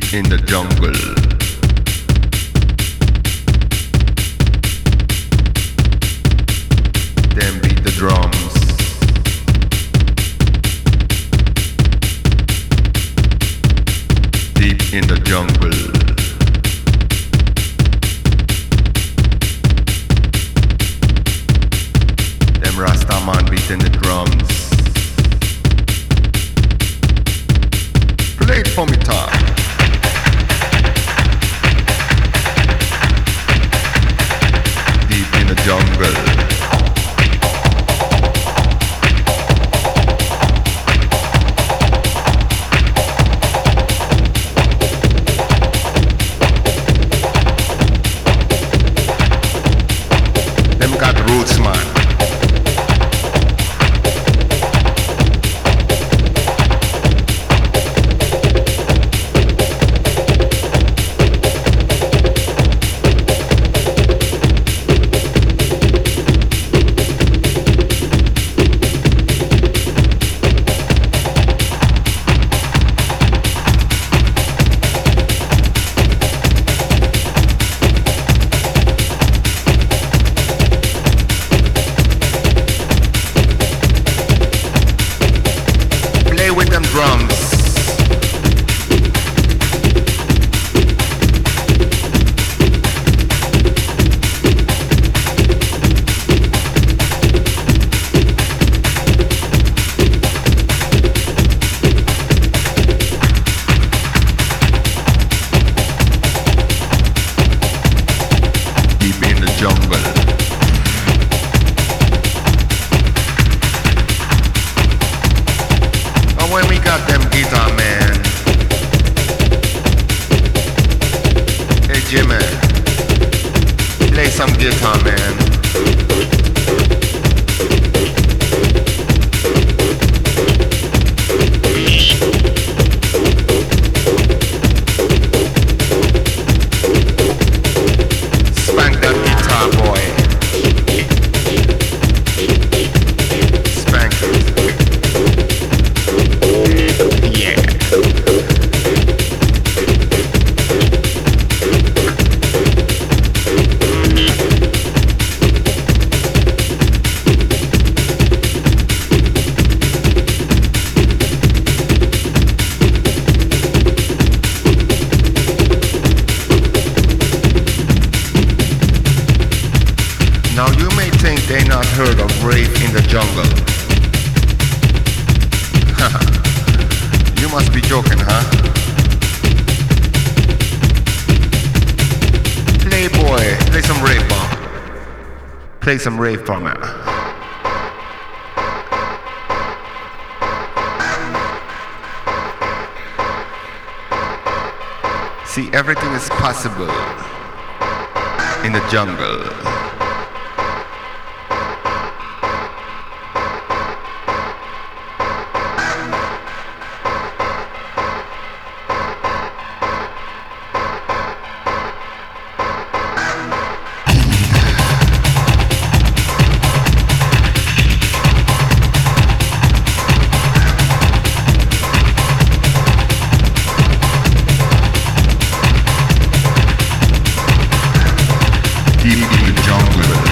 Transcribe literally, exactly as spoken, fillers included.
in the jungle. Then beat the drums. Deep in the jungle. Them Rastaman beating the drums. Play it for me, Tom. Deep in the jungle. Them got roots, man. With them drums. Deep in the jungle. When we got them guitar, man. Hey Jimmy, play some guitar, man. Spank that guitar, boy. Spank it. Now you may think they not heard of rave in the jungle. You must be joking, huh? Playboy, play some rave bomb. Play some rave for me. See, everything is possible in the jungle. Deep in the jungle.